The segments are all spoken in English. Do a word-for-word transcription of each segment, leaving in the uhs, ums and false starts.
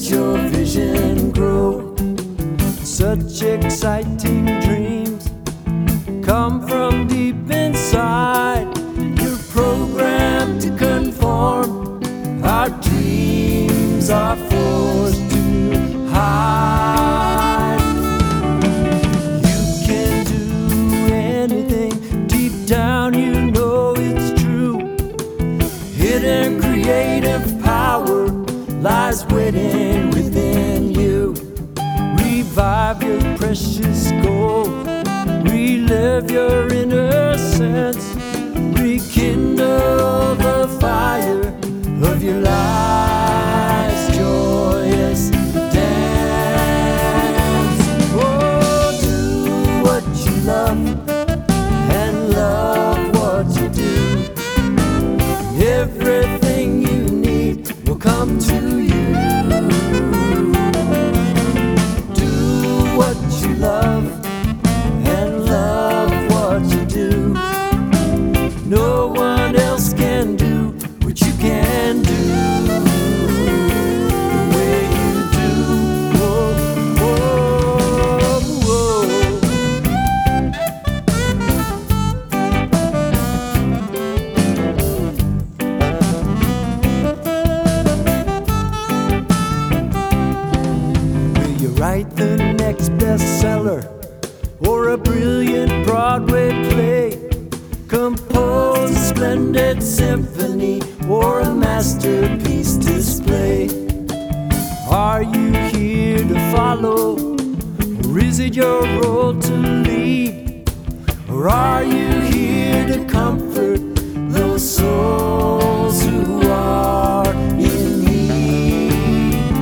your vision grow. Such exciting dreams come from deep inside. You're programmed to conform. Our dreams are forced to hide. You can do anything. Deep down you know it's true. Hidden creative power lies waiting within you. Revive your precious gold. Relive your innocence. Rekindle the fire of your life's joyous dance. Oh, do what you love and love what you do. Everything you need will come to you. Do what you love and love what you do. No one else can do what you can do the way you do. Whoa, whoa, whoa. Will you write the next bestseller or a brilliant Broadway play? Compose a splendid symphony or a masterpiece display? Are you here to follow, or is it your role to lead? Or are you here to comfort those souls who are in need?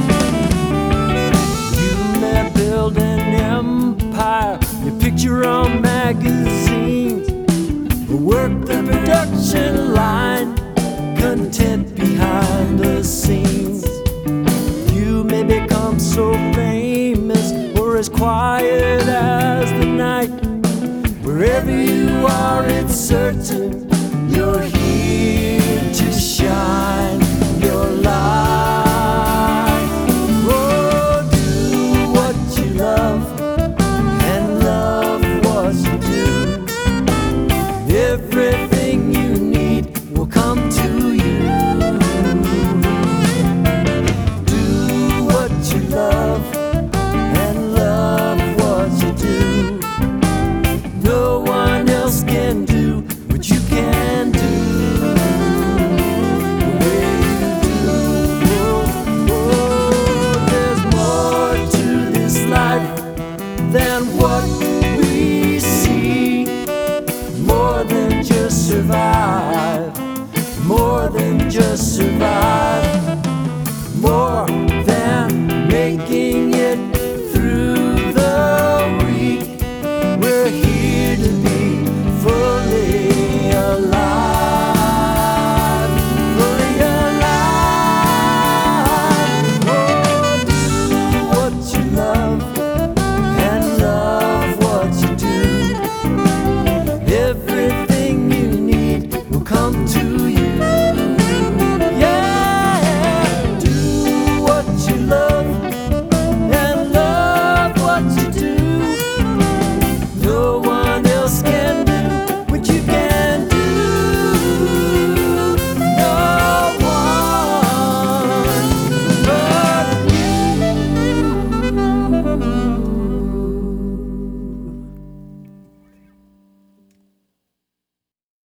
You may build an empire, you picture on magazines, work the production line, content behind the scenes. You may become so famous or as quiet as the night. Wherever you are, it's certain you're here to shine your light. Oh, do what you love and love what you do. Everything